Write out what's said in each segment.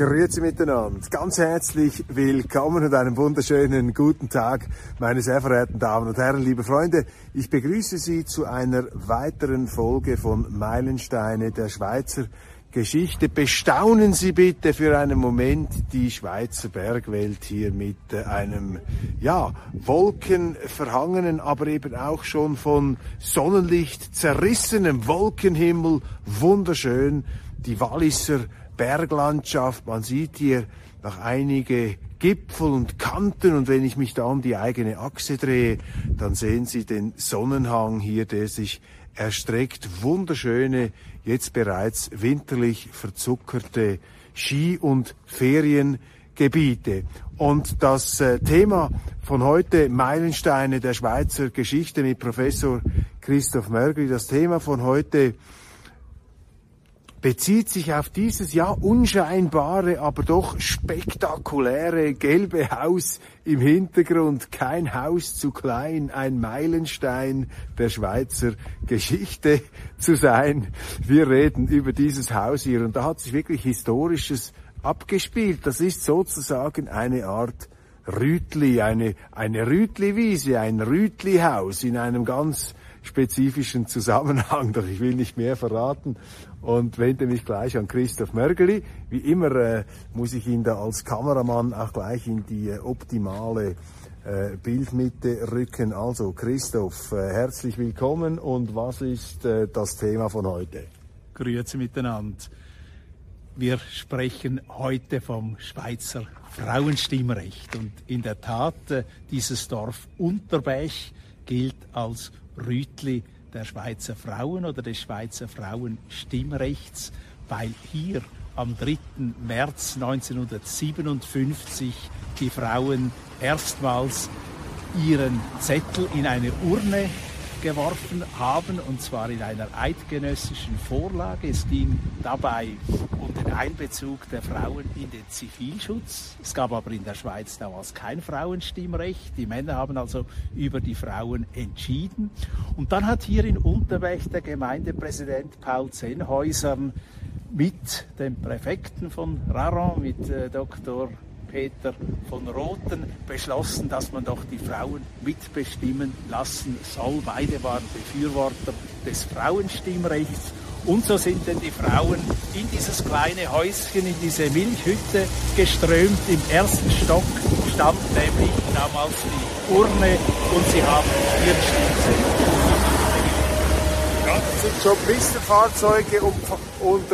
Grüezi miteinander. Ganz herzlich willkommen und einen wunderschönen guten Tag, meine sehr verehrten Damen und Herren, liebe Freunde. Ich begrüße Sie zu einer weiteren Folge von Meilensteine der Schweizer Geschichte. Bestaunen Sie bitte für einen Moment die Schweizer Bergwelt hier mit einem, wolkenverhangenen, aber eben auch schon von Sonnenlicht zerrissenem Wolkenhimmel. Wunderschön. Die Walliser Berglandschaft, man sieht hier noch einige Gipfel und Kanten, und wenn ich mich da um die eigene Achse drehe, dann sehen Sie den Sonnenhang hier, der sich erstreckt. Wunderschöne, jetzt bereits winterlich verzuckerte Ski- und Feriengebiete. Und das Thema von heute, Meilensteine der Schweizer Geschichte mit Professor Christoph Mörgeli, das Thema von heute bezieht sich auf dieses unscheinbare, aber doch spektakuläre gelbe Haus im Hintergrund. Kein Haus zu klein, ein Meilenstein der Schweizer Geschichte zu sein. Wir reden über dieses Haus hier, und da hat sich wirklich Historisches abgespielt. Das ist sozusagen eine Art Rütli, eine Rütli-Wiese, ein Rütli-Haus in einem ganz spezifischen Zusammenhang, doch ich will nicht mehr verraten und wende mich gleich an Christoph Mörgeli. Wie immer muss ich ihn da als Kameramann auch gleich in die optimale Bildmitte rücken. Also Christoph, herzlich willkommen, und was ist das Thema von heute? Grüezi miteinander. Wir sprechen heute vom Schweizer Frauenstimmrecht, und in der Tat, dieses Dorf Unterbäch gilt als Rütli der Schweizer Frauen oder des Schweizer Frauenstimmrechts, weil hier am 3. März 1957 die Frauen erstmals ihren Zettel in eine Urne geworfen haben, und zwar in einer eidgenössischen Vorlage. Es ging dabei um den Einbezug der Frauen in den Zivilschutz. Es gab aber in der Schweiz damals kein Frauenstimmrecht. Die Männer haben also über die Frauen entschieden. Und dann hat hier in Unterbäch der Gemeindepräsident Paul Zenhäusern mit dem Präfekten von Raron, mit Dr. Peter von Rothen, beschlossen, dass man doch die Frauen mitbestimmen lassen soll. Beide waren Befürworter des Frauenstimmrechts. Und so sind denn die Frauen in dieses kleine Häuschen, in diese Milchhütte geströmt. Im ersten Stock stand nämlich damals die Urne, und sie haben ihren Stimmzettel. Ja, das sind schon Pistenfahrzeuge und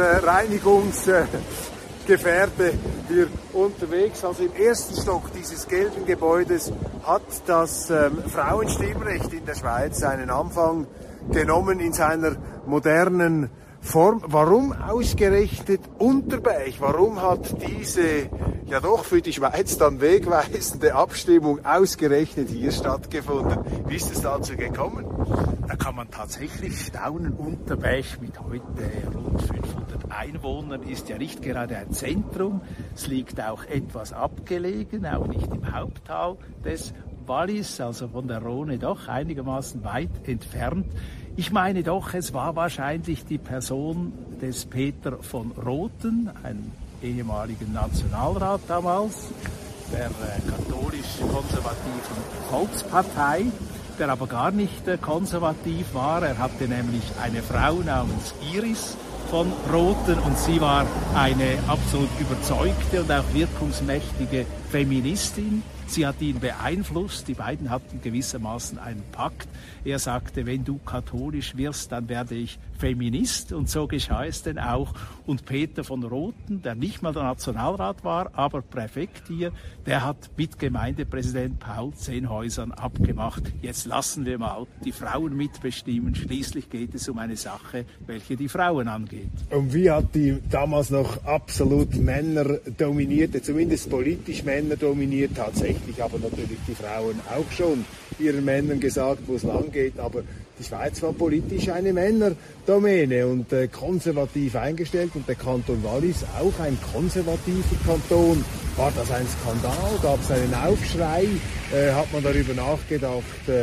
Reinigungsgefährte hier unterwegs. Also im ersten Stock dieses gelben Gebäudes hat das Frauenstimmrecht in der Schweiz seinen Anfang genommen in seiner modernen Form. Warum ausgerechnet Unterbäch? Warum hat diese ja doch für die Schweiz dann wegweisende Abstimmung ausgerechnet hier stattgefunden? Wie ist es dazu gekommen? Da kann man tatsächlich staunen. Unterbäch mit heute rund 500 Einwohnern ist ja nicht gerade ein Zentrum. Es liegt auch etwas abgelegen, auch nicht im Haupttal des Wallis, also von der Rhone doch einigermaßen weit entfernt. Ich meine doch, es war wahrscheinlich die Person des Peter von Rothen, ein ehemaliger Nationalrat damals, der katholisch-konservativen Volkspartei, der aber gar nicht konservativ war. Er hatte nämlich eine Frau namens Iris von Rothen, und sie war eine absolut überzeugte und auch wirkungsmächtige Feministin. Sie hat ihn beeinflusst, die beiden hatten gewissermaßen einen Pakt. Er sagte, wenn du katholisch wirst, dann werde ich Feminist, und so geschah es denn auch. Und Peter von Rothen, der nicht mal der Nationalrat war, aber Präfekt hier, der hat mit Gemeindepräsident Paul Zenhäusern abgemacht, jetzt lassen wir mal die Frauen mitbestimmen, schließlich geht es um eine Sache, welche die Frauen angeht. Und wie hat die damals noch absolut männerdominierte, zumindest politisch männerdominiert, tatsächlich, aber natürlich die Frauen auch schon ihren Männern gesagt, wo es lang geht, aber die Schweiz war politisch eine Männerdomäne und konservativ eingestellt, und der Kanton Wallis auch ein konservativer Kanton. War das ein Skandal? Gab es einen Aufschrei? Hat man darüber nachgedacht,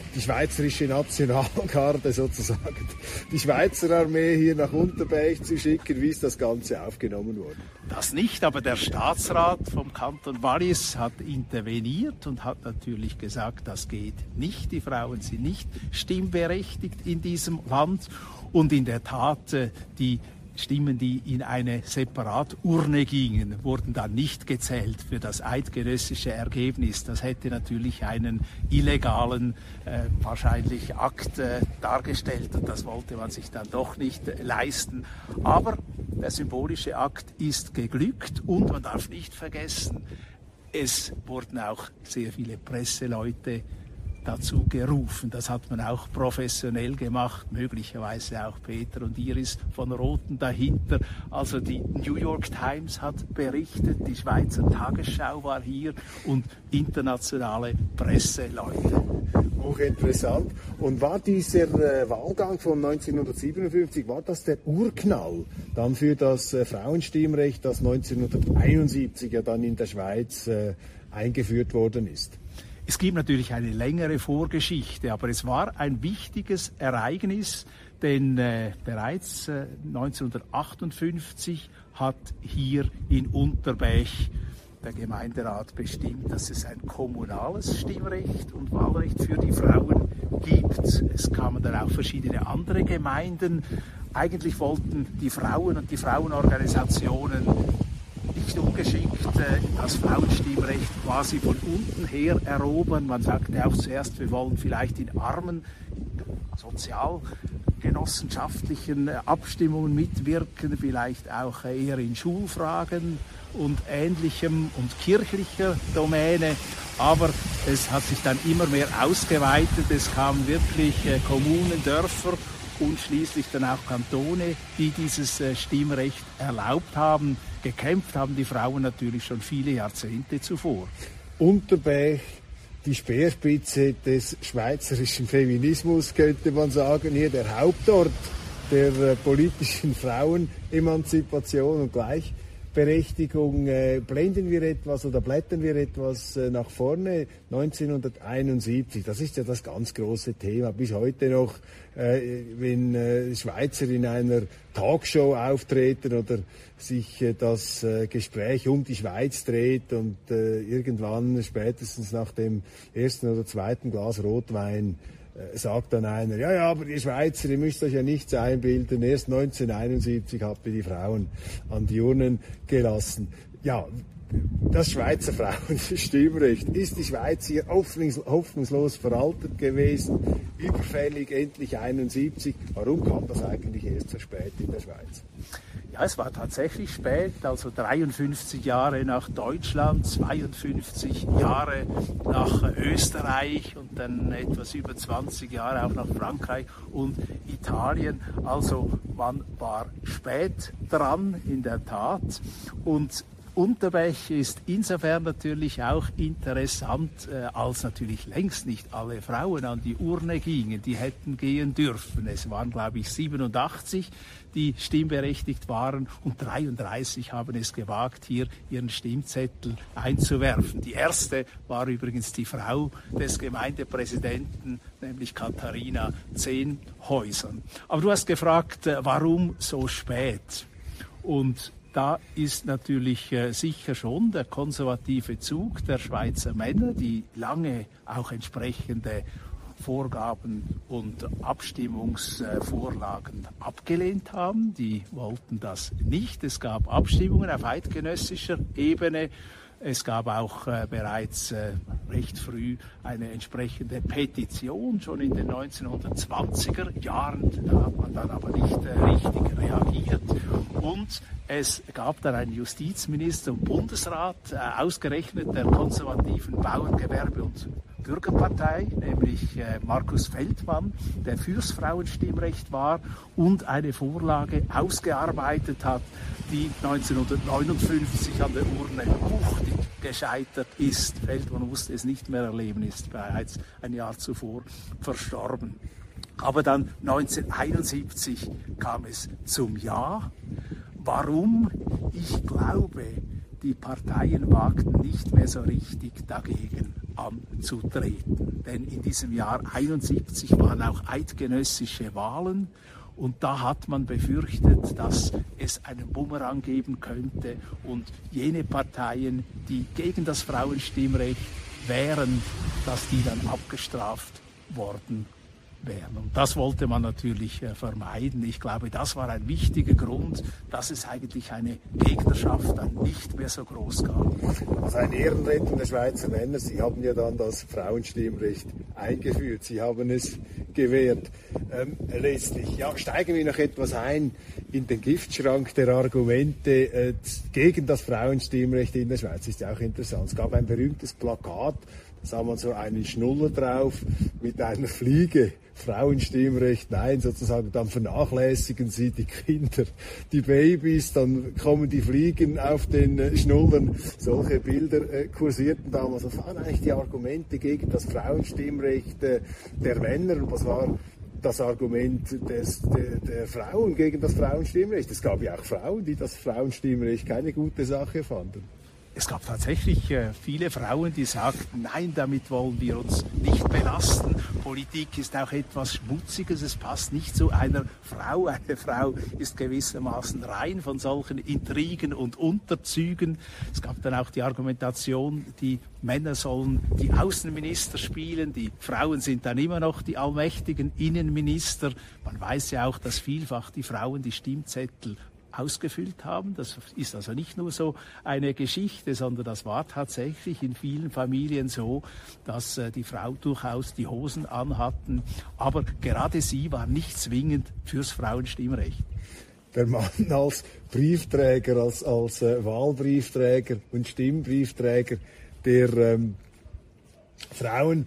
die schweizerische Nationalgarde sozusagen, die Schweizer Armee hier nach Unterbäch zu schicken? Wie ist das Ganze aufgenommen worden? Das nicht, aber der Staatsrat vom Kanton Wallis hat interveniert und hat natürlich gesagt, das geht nicht. Die Frauen sind nicht stimmberechtigt in diesem Land. Und in der Tat, die Stimmen, die in eine Separaturne gingen, wurden dann nicht gezählt für das eidgenössische Ergebnis. Das hätte natürlich einen illegalen, wahrscheinlich Akt dargestellt und das wollte man sich dann doch nicht leisten. Aber der symbolische Akt ist geglückt und man darf nicht vergessen, es wurden auch sehr viele Presseleute dazu gerufen. Das hat man auch professionell gemacht, möglicherweise auch Peter und Iris von Rothen dahinter. Also die New York Times hat berichtet, die Schweizer Tagesschau war hier und internationale Presseleute. Hochinteressant. Und war dieser Wahlgang von 1957, war das der Urknall dann für das Frauenstimmrecht, das 1971 ja dann in der Schweiz eingeführt worden ist? Es gibt natürlich eine längere Vorgeschichte, aber es war ein wichtiges Ereignis, denn bereits 1958 hat hier in Unterbäch der Gemeinderat bestimmt, dass es ein kommunales Stimmrecht und Wahlrecht für die Frauen gibt. Es kamen dann auch verschiedene andere Gemeinden. Eigentlich wollten die Frauen und die Frauenorganisationen nicht ungeschickt das Frauenstimmrecht quasi von unten her erobern. Man sagte auch zuerst, wir wollen vielleicht in armen, sozialgenossenschaftlichen Abstimmungen mitwirken, vielleicht auch eher in Schulfragen und Ähnlichem und kirchlicher Domäne. Aber es hat sich dann immer mehr ausgeweitet. Es kamen wirklich Kommunen, Dörfer und schließlich dann auch Kantone, die dieses Stimmrecht erlaubt haben. Gekämpft haben die Frauen natürlich schon viele Jahrzehnte zuvor. Unterbäch, die Speerspitze des schweizerischen Feminismus, könnte man sagen, hier der Hauptort der politischen Frauenemanzipation und Gleichberechtigung. Blenden wir etwas oder blättern wir etwas nach vorne? 1971, das ist ja das ganz große Thema. Bis heute noch, wenn Schweizer in einer Talkshow auftreten oder sich das Gespräch um die Schweiz dreht und irgendwann spätestens nach dem ersten oder zweiten Glas Rotwein sagt dann einer, ja, aber ihr Schweizer, ihr müsst euch ja nichts einbilden, erst 1971 habt ihr die Frauen an die Urnen gelassen. Ja, das Schweizer Frauenstimmrecht, ist die Schweiz hier hoffnungslos veraltet gewesen, überfällig, endlich 71. Warum kam das eigentlich erst so spät in der Schweiz? Ja, es war tatsächlich spät, also 53 Jahre nach Deutschland, 52 Jahre nach Österreich und dann etwas über 20 Jahre auch nach Frankreich und Italien. Also man war spät dran in der Tat und Unterbäch ist insofern natürlich auch interessant, als natürlich längst nicht alle Frauen an die Urne gingen, die hätten gehen dürfen. Es waren, glaube ich, 87, die stimmberechtigt waren und 33 haben es gewagt, hier ihren Stimmzettel einzuwerfen. Die erste war übrigens die Frau des Gemeindepräsidenten, nämlich Katharina Zehnhäusern. Aber du hast gefragt, warum so spät? Und da ist natürlich sicher schon der konservative Zug der Schweizer Männer, die lange auch entsprechende Vorgaben und Abstimmungsvorlagen abgelehnt haben. Die wollten das nicht. Es gab Abstimmungen auf eidgenössischer Ebene. Es gab auch bereits recht früh eine entsprechende Petition, schon in den 1920er Jahren. Da hat man dann aber nicht richtig reagiert. Und es gab dann einen Justizminister und Bundesrat, ausgerechnet der konservativen Bauerngewerbe- und Bürgerpartei, nämlich Markus Feldmann, der fürs Frauenstimmrecht war und eine Vorlage ausgearbeitet hat, die 1959 an der Urne wuchtig gescheitert ist. Feldmann musste es nicht mehr erleben, ist bereits ein Jahr zuvor verstorben. Aber dann 1971 kam es zum Ja. Warum? Ich glaube, die Parteien wagten nicht mehr so richtig dagegen anzutreten. Denn in diesem Jahr 71 waren auch eidgenössische Wahlen und da hat man befürchtet, dass es einen Bumerang geben könnte und jene Parteien, die gegen das Frauenstimmrecht wären, dass die dann abgestraft worden wären. Und das wollte man natürlich vermeiden. Ich glaube, das war ein wichtiger Grund, dass es eigentlich eine Gegnerschaft dann nicht mehr so groß gab. Also eine Ehrenrettung der Schweizer Männer. Sie haben ja dann das Frauenstimmrecht eingeführt. Sie haben es gewährt. Letztlich, ja, steigen wir noch etwas ein in den Giftschrank der Argumente gegen das Frauenstimmrecht in der Schweiz. Das ist ja auch interessant. Es gab ein berühmtes Plakat, da sah man so einen Schnuller drauf mit einer Fliege. Frauenstimmrecht, nein, sozusagen, dann vernachlässigen sie die Kinder, die Babys, dann kommen die Fliegen auf den Schnullern. Solche Bilder kursierten damals. Was waren eigentlich die Argumente gegen das Frauenstimmrecht der Männer? Und was war das Argument der Frauen gegen das Frauenstimmrecht? Es gab ja auch Frauen, die das Frauenstimmrecht keine gute Sache fanden. Es gab tatsächlich viele Frauen, die sagten, nein, damit wollen wir uns nicht belasten. Politik ist auch etwas Schmutziges, es passt nicht zu einer Frau. Eine Frau ist gewissermaßen rein von solchen Intrigen und Unterzügen. Es gab dann auch die Argumentation, die Männer sollen die Außenminister spielen, die Frauen sind dann immer noch die allmächtigen Innenminister. Man weiß ja auch, dass vielfach die Frauen die Stimmzettel ausgefüllt haben. Das ist also nicht nur so eine Geschichte, sondern das war tatsächlich in vielen Familien so, dass die Frau durchaus die Hosen anhatten. Aber gerade sie war nicht zwingend fürs Frauenstimmrecht. Der Mann als Briefträger, als Wahlbriefträger und Stimmbriefträger der Frauen.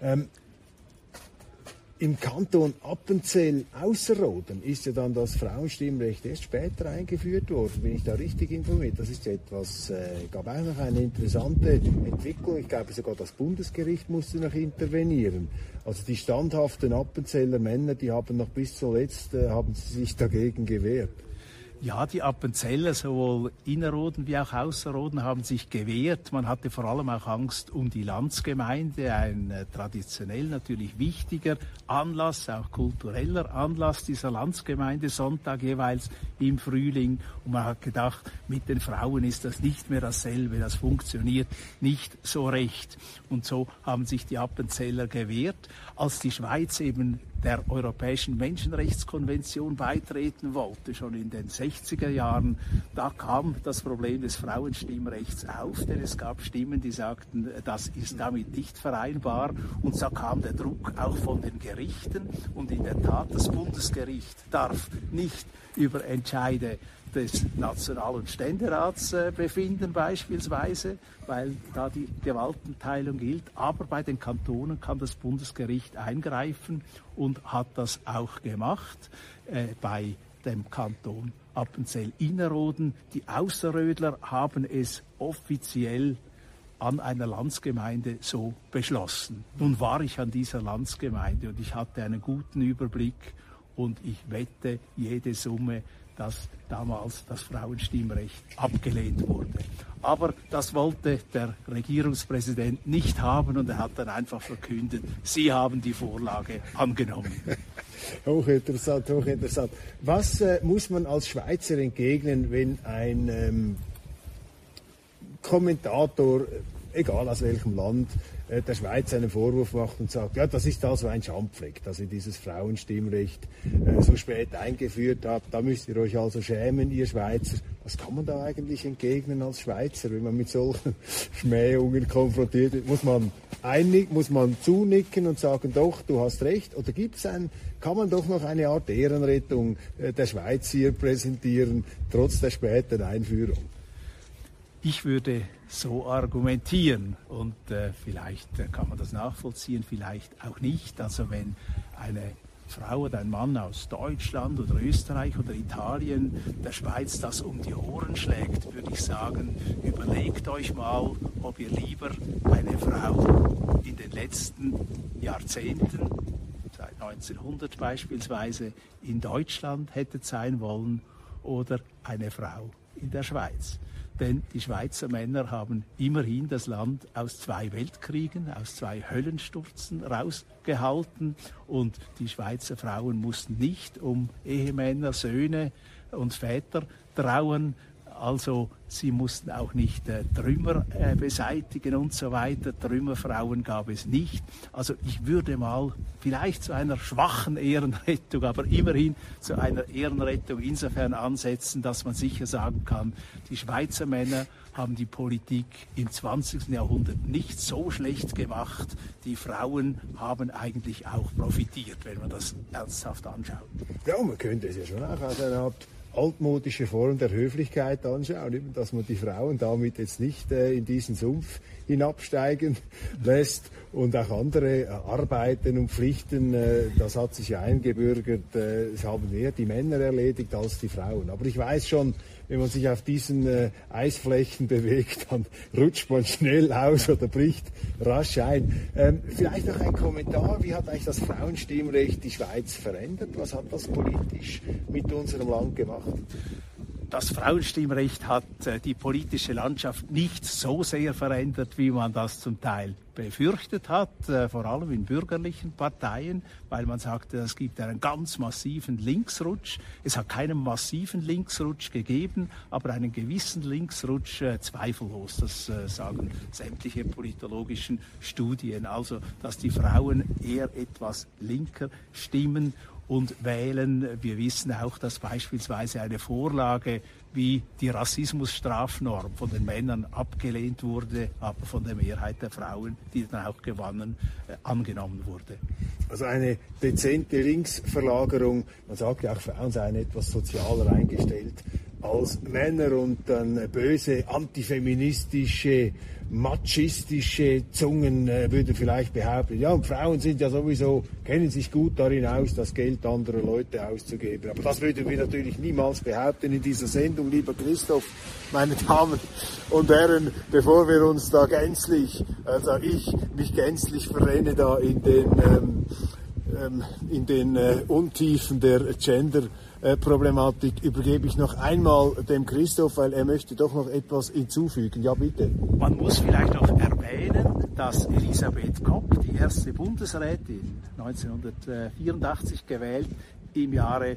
Im Kanton Appenzell-Ausserrhoden ist ja dann das Frauenstimmrecht erst später eingeführt worden. Bin ich da richtig informiert? Das ist etwas, gab auch noch eine interessante Entwicklung. Ich glaube sogar das Bundesgericht musste noch intervenieren. Also die standhaften Appenzeller Männer, die haben noch bis zuletzt haben sie sich dagegen gewehrt. Ja, die Appenzeller, sowohl Innerrhoden wie auch Ausserrhoden, haben sich gewehrt. Man hatte vor allem auch Angst um die Landsgemeinde, ein traditionell natürlich wichtiger Anlass, auch kultureller Anlass dieser Landsgemeinde, Sonntag jeweils im Frühling. Und man hat gedacht, mit den Frauen ist das nicht mehr dasselbe, das funktioniert nicht so recht. Und so haben sich die Appenzeller gewehrt. Als die Schweiz eben der Europäischen Menschenrechtskonvention beitreten wollte, schon in den 60er Jahren, da kam das Problem des Frauenstimmrechts auf, denn es gab Stimmen, die sagten, das ist damit nicht vereinbar, und so kam der Druck auch von den Gerichten, und in der Tat, das Bundesgericht darf nicht über Entscheide des National- und Ständerats befinden beispielsweise, weil da die Gewaltenteilung gilt. Aber bei den Kantonen kann das Bundesgericht eingreifen und hat das auch gemacht. Bei dem Kanton Appenzell-Innerrhoden. Die Ausserrödler haben es offiziell an einer Landsgemeinde so beschlossen. Nun war ich an dieser Landsgemeinde und ich hatte einen guten Überblick und ich wette jede Summe, dass damals das Frauenstimmrecht abgelehnt wurde. Aber das wollte der Regierungspräsident nicht haben und er hat dann einfach verkündet, Sie haben die Vorlage angenommen. Hochinteressant, hochinteressant. Was muss man als Schweizer entgegnen, wenn ein Kommentator, egal aus welchem Land, der Schweiz einen Vorwurf macht und sagt, ja, das ist also ein Schandfleck, dass ihr dieses Frauenstimmrecht so spät eingeführt habt. Da müsst ihr euch also schämen, ihr Schweizer. Was kann man da eigentlich entgegnen als Schweizer, wenn man mit solchen Schmähungen konfrontiert wird? Muss man zunicken und sagen, doch, du hast recht? Oder kann man doch noch eine Art Ehrenrettung der Schweiz hier präsentieren, trotz der späten Einführung? Ich würde so argumentieren und vielleicht kann man das nachvollziehen, vielleicht auch nicht. Also wenn eine Frau oder ein Mann aus Deutschland oder Österreich oder Italien der Schweiz das um die Ohren schlägt, würde ich sagen, überlegt euch mal, ob ihr lieber eine Frau in den letzten Jahrzehnten, seit 1900 beispielsweise, in Deutschland hättet sein wollen oder eine Frau in der Schweiz. denn die Schweizer Männer haben immerhin das Land aus 2 Weltkriegen, aus 2 Höllenstürzen rausgehalten und die Schweizer Frauen mussten nicht um Ehemänner, Söhne und Väter trauern. Also sie mussten auch nicht Trümmer beseitigen und so weiter. Trümmerfrauen gab es nicht. Also ich würde mal vielleicht zu einer schwachen Ehrenrettung, aber immerhin zu einer Ehrenrettung insofern ansetzen, dass man sicher sagen kann, die Schweizer Männer haben die Politik im 20. Jahrhundert nicht so schlecht gemacht. Die Frauen haben eigentlich auch profitiert, wenn man das ernsthaft anschaut. Ja, man könnte es ja schon auch als eine Art altmodische Form der Höflichkeit anschauen, dass man die Frauen damit jetzt nicht in diesen Sumpf hinabsteigen lässt und auch andere Arbeiten und Pflichten, das hat sich ja eingebürgert, es haben eher die Männer erledigt als die Frauen. Aber ich weiß schon, wenn man sich auf diesen Eisflächen bewegt, dann rutscht man schnell aus oder bricht rasch ein. Vielleicht noch ein Kommentar, wie hat eigentlich das Frauenstimmrecht die Schweiz verändert? Was hat das politisch mit unserem Land gemacht? Das Frauenstimmrecht hat die politische Landschaft nicht so sehr verändert, wie man das zum Teil befürchtet hat, vor allem in bürgerlichen Parteien, weil man sagte, es gibt einen ganz massiven Linksrutsch. Es hat keinen massiven Linksrutsch gegeben, aber einen gewissen Linksrutsch zweifellos. Das sagen sämtliche politologischen Studien. Also, dass die Frauen eher etwas linker stimmen und wählen. Wir wissen auch, dass beispielsweise eine Vorlage wie die Rassismusstrafnorm von den Männern abgelehnt wurde, aber von der Mehrheit der Frauen, die dann auch gewannen, angenommen wurde. Also eine dezente Linksverlagerung. Man sagt ja auch, Frauen seien etwas sozialer eingestellt als Männer und dann böse antifeministische, machistische Zungen würden vielleicht behaupten, ja, und Frauen sind ja sowieso, kennen sich gut darin aus, das Geld anderer Leute auszugeben. Aber das würden wir natürlich niemals behaupten in dieser Sendung, lieber Christoph, meine Damen und Herren, bevor wir uns da gänzlich, also ich mich gänzlich verrenne da in den Untiefen der Gender-Problematik, übergebe ich noch einmal dem Christoph, weil er möchte doch noch etwas hinzufügen. Ja, bitte. Man muss vielleicht auch erwähnen, dass Elisabeth Kopp, die erste Bundesrätin, 1984 gewählt, im Jahre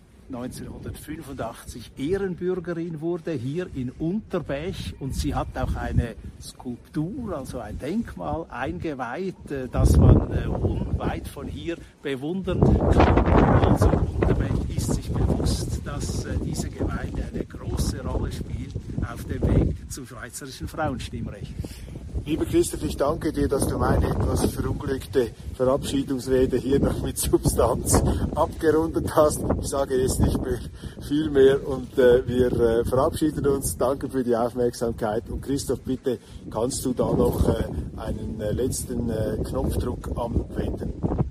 1985 Ehrenbürgerin wurde, hier in Unterbäch, und sie hat auch eine Skulptur, also ein Denkmal eingeweiht, das man unweit von hier bewundern kann. Also Unterbäch ist sich bewusst, dass diese Gemeinde eine große Rolle spielt auf dem Weg zum schweizerischen Frauenstimmrecht. Lieber Christoph, ich danke dir, dass du meine etwas verunglückte Verabschiedungsrede hier noch mit Substanz abgerundet hast. Ich sage jetzt nicht mehr viel mehr und wir verabschieden uns. Danke für die Aufmerksamkeit. Und Christoph, bitte kannst du da noch einen letzten Knopfdruck anwenden.